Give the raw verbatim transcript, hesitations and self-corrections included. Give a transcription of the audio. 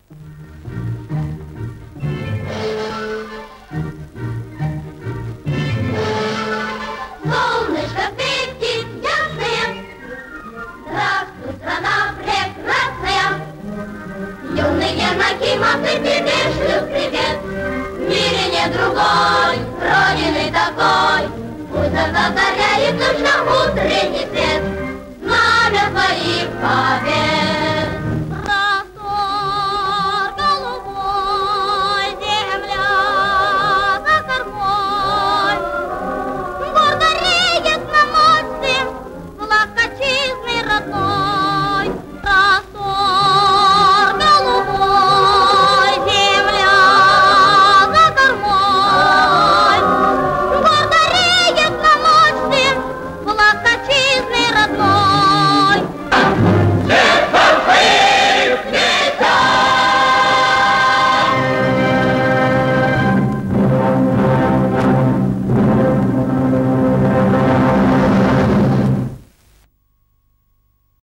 Солнышко светит ясное, здравствуй, страна прекрасная. Юные накимовцы тебе шлют привет. В мире нет другой родины такой. Пусть озаряет точно утренний свет знамя своих побед.